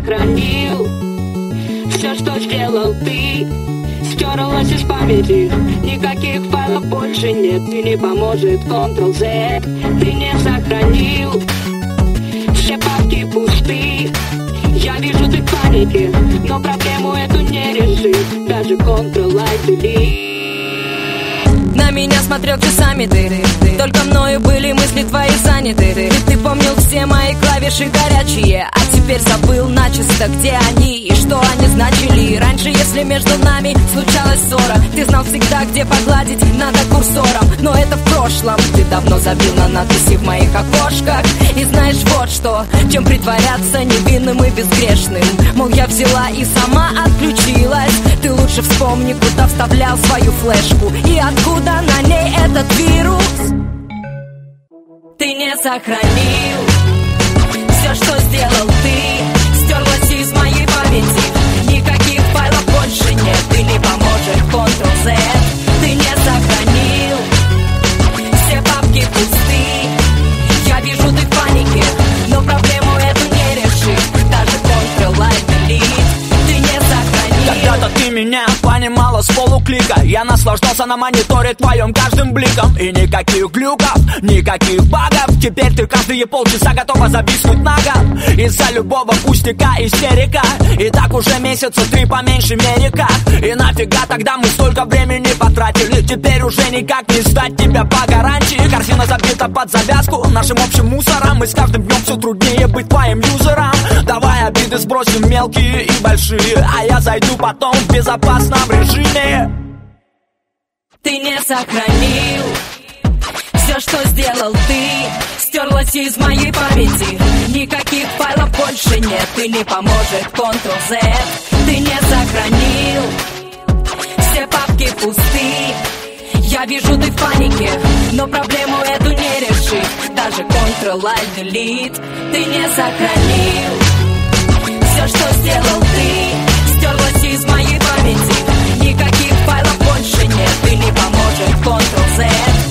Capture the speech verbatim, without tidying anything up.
сохранил. Все, что сделал ты, стерлось из памяти. Никаких файлов больше нет, и не поможет контрол зет. Ты не сохранил, все папки пусты. Я вижу, ты в панике, но проблему эту не решит даже контрол-Alt-Delete. На меня смотрел часами ты, ты, ты. Только мною были мысли твои заняты ты. Ты, ты помнил все мои клавиши горячие, а теперь забыл начисто, где они и что они значили. Раньше, если между нами случалась ссора, ты знал всегда, где погладить надо курсором. Но это в прошлом, ты давно забил на надписи в моих окошках. И знаешь вот что, чем притворяться невинным и безгрешным. Мол, я взяла и сама отключилась. Ты лучше вспомни, куда вставлял свою флешку и откуда на ней этот вирус. Ты не сохранил все, что сделал ты, стерлось из моей памяти. Никаких файлов больше нет, ты не поможет контрол зет. Ты не сохранил, все папки пусты. Я вижу, ты в панике, но проблему эту не решишь даже контрол-Alt-Delete. Ты не сохранил. Когда-то ты меня понимала с полуклика. Я наслаждался на мониторе твоим каждым бликом. И никаких глюков, никаких багов. Теперь ты каждые полчаса готова зависнуть на год. Из-за любого пустяка истерика. И так уже месяца три по меньшей мере как. И нафига тогда мы столько времени потратили? Теперь уже никак не сдать тебя по гарантии. Корзина забита под завязку нашим общим мусором. И с каждым днем все труднее быть твоим юзером. Давай обиды сбросим мелкие и большие, а я зайду потом в безопасном режиме. Ты не сохранил все, что сделал ты, стерлось из моей памяти. Никаких файлов больше нет, и не поможет контрол зет. Ты не сохранил, все папки пусты. Я вижу, ты в панике, но проблему эту не решит даже контрол-Alt-Delete. Ты не сохранил все, что сделал ты, стерлось из моей памяти. Никаких файлов больше нет, и не поможет контрол зет.